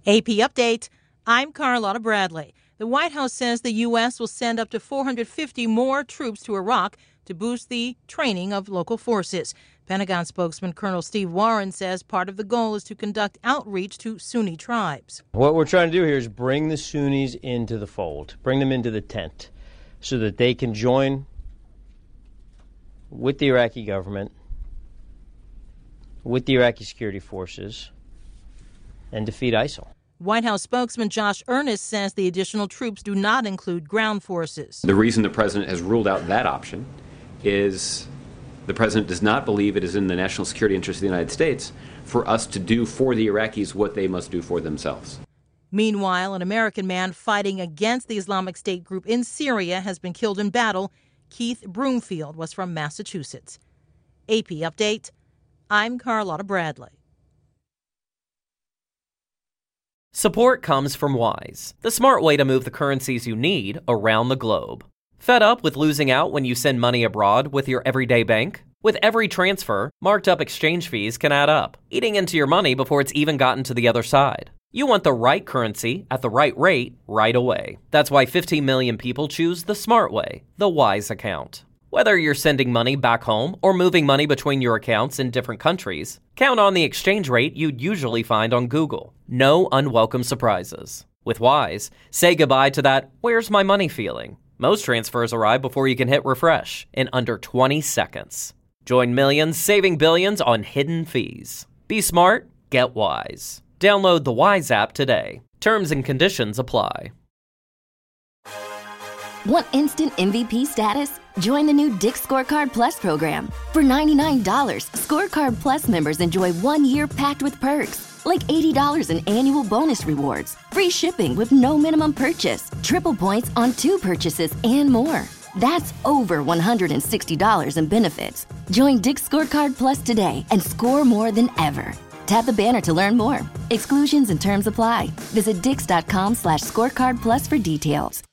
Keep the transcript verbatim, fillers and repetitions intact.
A P Update. I'm Carlotta Bradley. The White House says the U S will send up to four hundred fifty more troops to Iraq to boost the training of local forces. Pentagon spokesman Colonel Steve Warren says part of the goal is to conduct outreach to Sunni tribes. What we're trying to do here is bring the Sunnis into the fold, bring them into the tent, so that they can join with the Iraqi government, with the Iraqi security forces, and defeat ISIL. White House spokesman Josh Earnest says the additional troops do not include ground forces. The reason the president has ruled out that option is the president does not believe it is in the national security interest of the United States for us to do for the Iraqis what they must do for themselves. Meanwhile, an American man fighting against the Islamic State group in Syria has been killed in battle. Keith Broomfield was from Massachusetts. A P Update. I'm Carlotta Bradley. Support comes from Wise, the smart way to move the currencies you need around the globe. Fed up with losing out when you send money abroad with your everyday bank? With every transfer, marked up exchange fees can add up, eating into your money before it's even gotten to the other side. You want the right currency at the right rate right away. That's why fifteen million people choose the smart way, the Wise account. Whether you're sending money back home or moving money between your accounts in different countries, count on the exchange rate you'd usually find on Google. No unwelcome surprises. With Wise, say goodbye to that "where's my money" feeling. Most transfers arrive before you can hit refresh in under twenty seconds. Join millions saving billions on hidden fees. Be smart, get Wise. Download the Wise app today. Terms and conditions apply. Want instant M V P status? Join the new Dick's Scorecard Plus program. For ninety-nine dollars, Scorecard Plus members enjoy one year packed with perks, like eighty dollars in annual bonus rewards, free shipping with no minimum purchase, triple points on two purchases, and more. That's over one hundred sixty dollars in benefits. Join Dick's Scorecard Plus today and score more than ever. Tap the banner to learn more. Exclusions and terms apply. Visit dix.com slash scorecard plus for details.